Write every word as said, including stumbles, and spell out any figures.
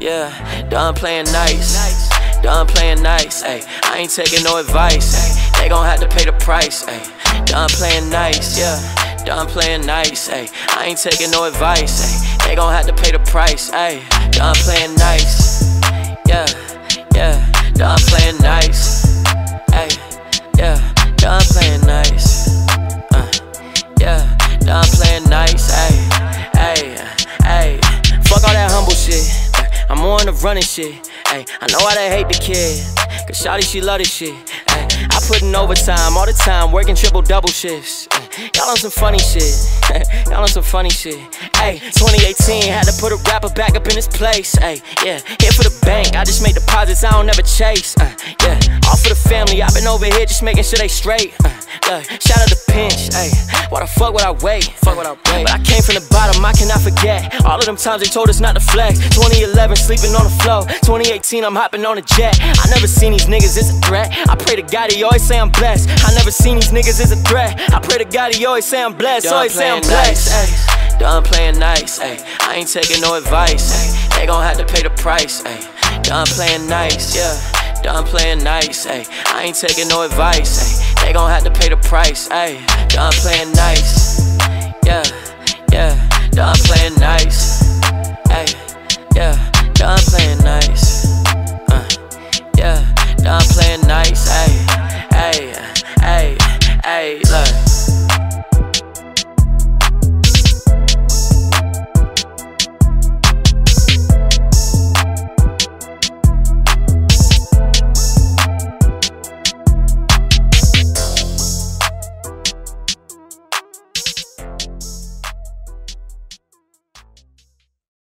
Yeah, done playing nice. Done playing nice, ayy. I ain't taking no advice, ayy. They gon' have to pay the price, ayy. Done playing nice, yeah. Done playing nice, ayy. I ain't taking no advice, ayy. They gon' have to pay the price, ayy. Done playing nice, yeah, yeah. Done playing nice, ayy, yeah. Done playing nice, uh, yeah. Done playing nice, ayy, ayy, ayy. Fuck all that humble shit. I'm on the running shit. Ay, I know how they hate the kid, cause shawty she love this shit. Ay, I put in overtime all the time, working triple double shifts. Ay, y'all on some funny shit. Y'all on some funny shit. Ay, twenty eighteen had to put a rapper back up in his place. Ay, yeah, here for the bank. I just make deposits, I don't never chase. Uh, yeah, all for the family. I've been over here just making sure they straight. Uh, yeah, shout out to Pinch. Ay, why the fuck would I wait? Fuck would I wait? But I came from the bottom, I cannot forget all of them times they told us not to flex. twenty eleven sleeping on the floor. twenty eighteen I'm hopping on a jet. I never seen these niggas as a threat. I pray to God he always say I'm blessed. I never seen these niggas as a threat. I pray to God he always say I'm blessed. Done always say I'm blessed. Nice, done playing nice, ayy. I ain't taking no advice, ayy. They gon' have to pay the price, ayy. Done playing nice, yeah. Done playing nice, ayy. I ain't taking no advice, ayy. They gon' have to pay the price, ayy. Done playing nice, yeah, yeah. Done playing nice, ayy, yeah. Done playing nice.